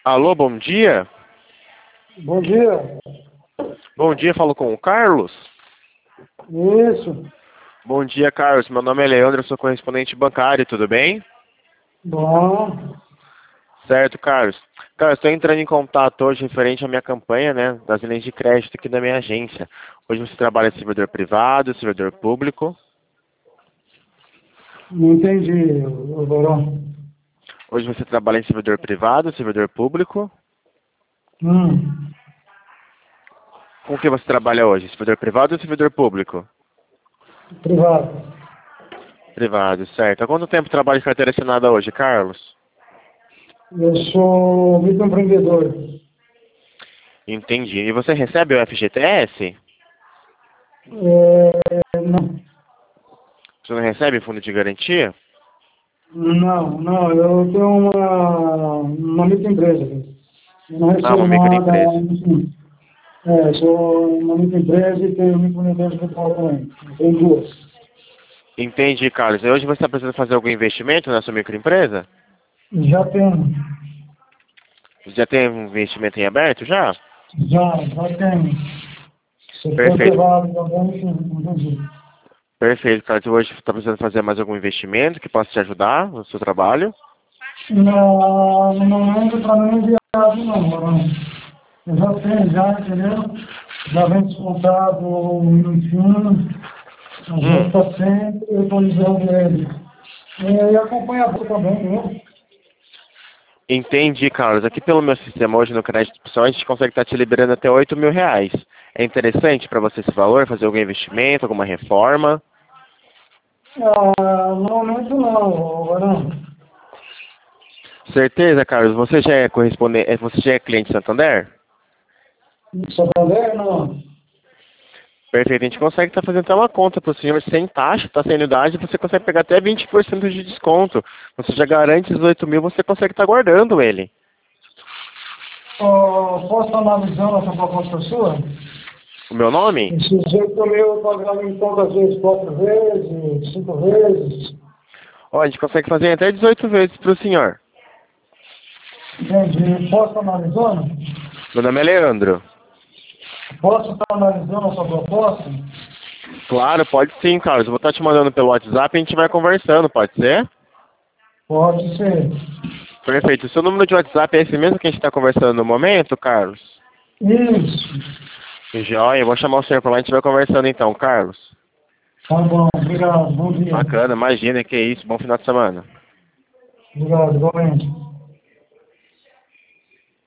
Alô, bom dia. Bom dia. Bom dia, falo com o Carlos. Isso. Bom dia, Carlos. Meu nome é Leandro, eu sou correspondente bancário, tudo bem? Bom. Certo, Carlos. Carlos, estou entrando em contato hoje referente à minha campanha, né, das linhas de crédito aqui da minha agência. Hoje você trabalha em servidor privado, servidor público. Não entendi, ô Barão. Hoje você trabalha em servidor privado, servidor público. Hum. Com o que você trabalha hoje? Servidor privado ou servidor público? Privado. Privado, certo. Há quanto tempo trabalha de carteira assinada hoje, Carlos? Eu sou microempreendedor. Entendi. E você recebe o FGTS? Não. Você não recebe fundo de garantia? Não, eu tenho uma microempresa. Eu não Ah, uma recebo nada. microempresa. Sou uma microempresa e tenho microempresa de Paulo também. Tenho duas. Entendi, Carlos. E hoje você está precisando fazer algum investimento na sua microempresa? Já tenho. Você já tem um investimento em aberto já? Já tenho. Setor Perfeito. privado também, entendi. Perfeito, Carlos. E hoje você está precisando fazer mais algum investimento que possa te ajudar no seu trabalho? Não, no momento para mim é viável não, Barão. Eu já tenho, entendeu? Já vem descontado no fim, a gente está sempre atualizando ele. E acompanha a boa também, entendeu? Entendi, Carlos. Aqui pelo meu sistema hoje no crédito pessoal a gente consegue estar te liberando até R$ 8.000. É interessante para você esse valor, fazer algum investimento, alguma reforma? No momento não, Barão. Certeza, Carlos. Você já é correspondente, você já é cliente Santander? Santander, não. Perfeito, a gente consegue estar fazendo até uma conta para o senhor sem taxa, está sem unidade, você consegue pegar até 20% de desconto. Você já garante os 8.000, você consegue estar guardando ele. Posso estar analisando essa proposta sua? O meu nome? Esses 8.000 eu pagava em conta às vezes 4 vezes, 5 vezes. Ó, a gente consegue fazer até 18 vezes para o senhor. Entendi. Posso estar analisando? Meu nome é Leandro. Posso estar analisando essa proposta? Claro, pode sim, Carlos. Eu vou estar te mandando pelo WhatsApp e a gente vai conversando, pode ser? Pode ser. Perfeito. O seu número de WhatsApp é esse mesmo que a gente está conversando no momento, Carlos? Isso. Joia, eu vou chamar o senhor para lá e a gente vai conversando então, Carlos. Tá bom. Obrigado. Bom dia. Bacana, imagina que é isso. Bom final de semana. Obrigado. Igualmente.